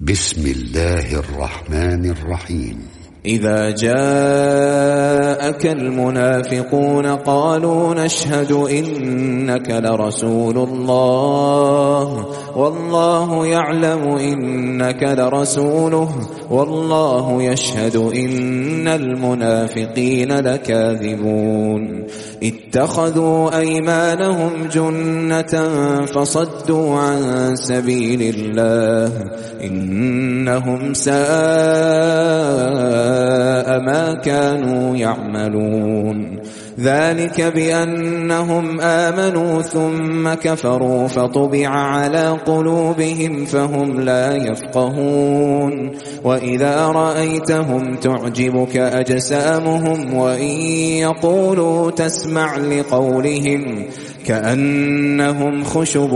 بسم الله الرحمن الرحيم. إذا جاءك المنافقون قالوا نشهد إنك لرسول الله والله يعلم إنك لرسوله والله يشهد إن المنافقين لكاذبون. اتخذوا أيمانهم جنة فصدوا عن سبيل الله إنهم ساء ما كانوا يعملون. ذلك بأنهم آمنوا ثم كفروا فطبع على قلوبهم فهم لا يفقهون. وإذا رأيتهم تعجبك أجسامهم وإن يقولوا تسمع لقولهم كأنهم خشب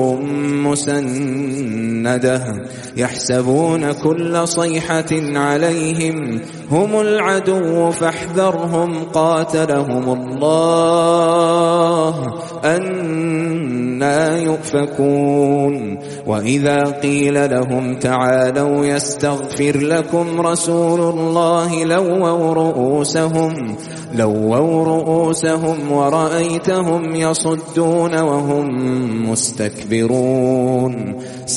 مسندة يحسبون كل صيحة عليهم هم العدو فاحذرهم قاتلهم الله أنى يؤفكون. وإذا قيل لهم تعالوا يستغفر لكم رسول الله لووا رؤوسهم ورأيتهم يصدون وهم مستكبرون.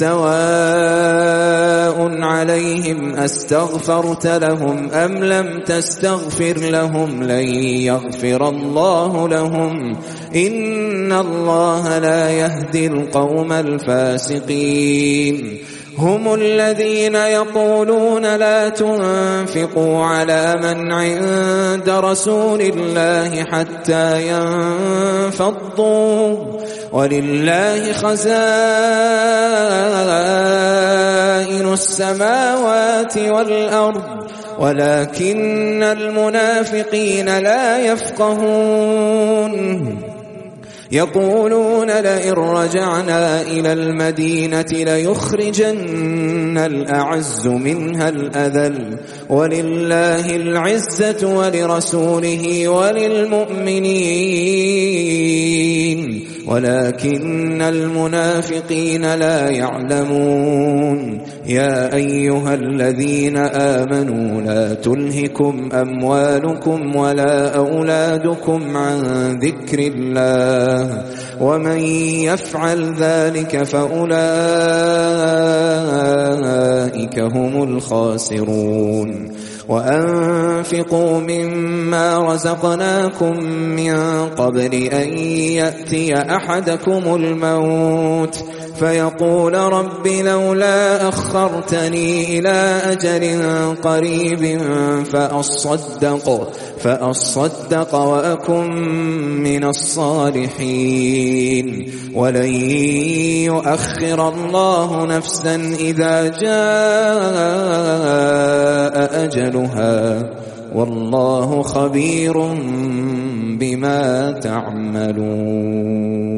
سواء عليهم أستغفرت لهم أم لم تستغفر لهم لن يغفر الله لهم إن الله لا يهدي القوم الفاسقين. هم الذين يقولون لا تنفقوا على من عند رسول الله حتى ينفضوا ولله خزائن السماوات والأرض ولكن المنافقين لا يفقهون. يقولون لئن رجعنا إلى المدينة ليخرجن الأعز منها الأذل ولله العزة ولرسوله وللمؤمنين ولكن المنافقين لا يعلمون. يا أيها الذين آمنوا لا تلهكم أموالكم ولا أولادكم عن ذكر الله ومن يفعل ذلك فأولئك هم الخاسرون. وأنفقوا مما رزقناكم من قبل أن يأتي أحدكم الموت فيقول رب لولا أخرتني إلى أجل قريب فأصدق وأكن من الصالحين. ولن يؤخر الله نفسا إذا جاء أجلها والله خبير بما تعملون.